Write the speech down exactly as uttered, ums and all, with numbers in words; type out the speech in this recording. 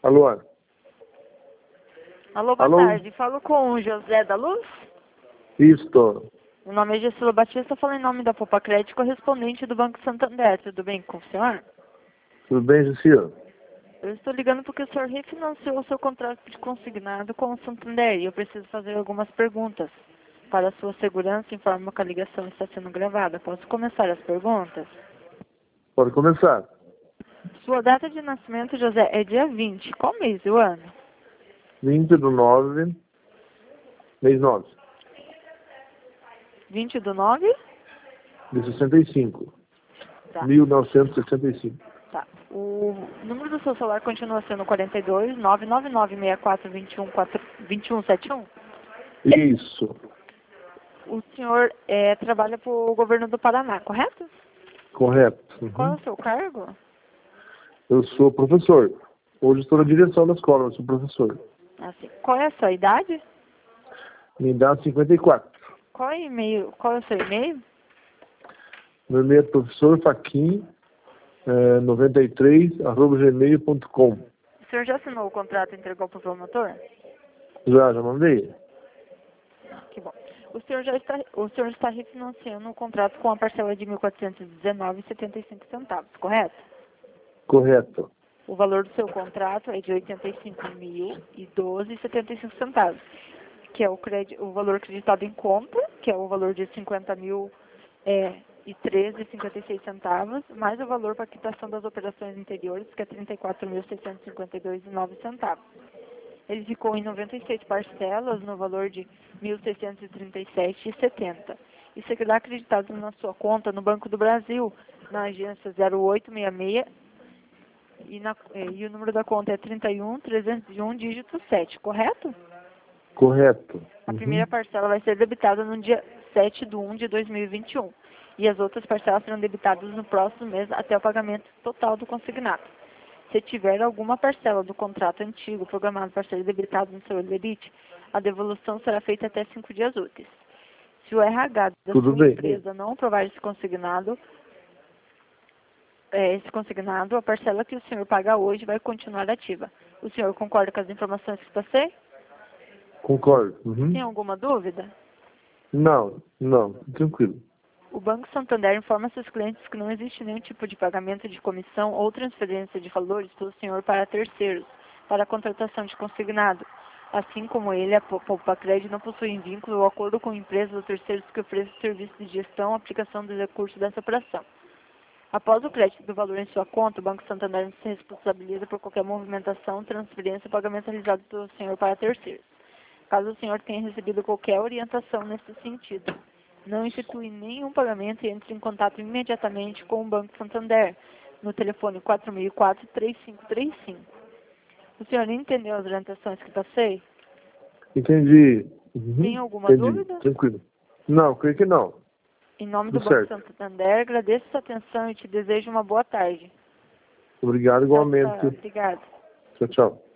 Alô? Alô, boa Alô? tarde. Falo com o José da Luz. Isto. O nome é Gisela Batista, falo em nome da Poupa Crédito, correspondente do Banco Santander. Tudo bem com o senhor? Tudo bem, Gisela? Eu estou ligando porque o senhor refinanciou o seu contrato de consignado com o Santander e eu preciso fazer algumas perguntas. Para a sua segurança, informo que a ligação está sendo gravada. Posso começar as perguntas? Pode começar. Sua data de nascimento, José, é dia vinte. Qual mês do ano? vinte do nove, mês nove, vinte do nove? de sessenta e cinco. Tá. mil novecentos e sessenta e cinco. Tá. O número do seu celular continua sendo quarenta e dois, nove nove nove, seis quatro, dois um, quatro, dois um sete um? Isso. O senhor é, trabalha para o governo do Paraná, correto? Correto. Uhum. Qual é o seu cargo? Eu sou professor. Hoje estou na direção da escola, eu sou professor. Assim, qual é a sua idade? Me dá cinquenta e quatro. Qual é, e-mail, qual é o seu e-mail? Meu e-mail é professor faquin, é, noventa e três, arroba gmail ponto com. O senhor já assinou o contrato e entregou para o promotor? Já, já mandei? Que bom. O senhor já está, o senhor está refinanciando o contrato com a parcela de mil quatrocentos e dezenove reais e setenta e cinco centavos, correto? Correto. O valor do seu contrato é de oitenta e cinco mil e doze reais e setenta e cinco centavos, que é o, crédito, o valor acreditado em conta, que é o valor de cinquenta mil é, e treze reais e cinquenta e seis centavos, mais o valor para a quitação das operações anteriores, que é trinta e quatro mil seiscentos e cinquenta e dois reais e nove centavos. Ele ficou em noventa e seis parcelas no valor de mil seiscentos e trinta e sete reais e setenta centavos. E será acreditado na sua conta no Banco do Brasil, na agência zero oito seis seis, e, na, e o número da conta é trinta e um, trezentos e um, dígito sete, correto? Correto. A Uhum. primeira parcela vai ser debitada no dia sete de um de dois mil e vinte e um. E as outras parcelas serão debitadas no próximo mês até o pagamento total do consignado. Se tiver alguma parcela do contrato antigo programado para ser debitado no seu limite, a devolução será feita até cinco dias úteis. Se o R H da Tudo sua bem. empresa não aprovar esse consignado, é, esse consignado, a parcela que o senhor paga hoje vai continuar ativa. O senhor concorda com as informações que passei? Concordo. Uhum. Tem alguma dúvida? Não, não. Tranquilo. O Banco Santander informa seus clientes que não existe nenhum tipo de pagamento de comissão ou transferência de valores pelo senhor para terceiros, para a contratação de consignado. Assim como ele, a Poupa Crédito não possui vínculo ou acordo com empresas ou terceiros que ofereçam serviço de gestão ou aplicação dos recursos dessa operação. Após o crédito do valor em sua conta, o Banco Santander não se responsabiliza por qualquer movimentação, transferência ou pagamento realizado pelo senhor para terceiros. Caso o senhor tenha recebido qualquer orientação nesse sentido, não institui nenhum pagamento e entre em contato imediatamente com o Banco Santander, no telefone quatro mil e quatro, três cinco três cinco. O senhor entendeu as orientações que passei? Entendi. Uhum. Tem alguma Entendi. dúvida? Tranquilo. Não, creio que não. Em nome do Tudo Banco certo. Santander, agradeço a sua atenção e te desejo uma boa tarde. Obrigado Tchau, tchau. igualmente. Obrigada. Tchau, tchau.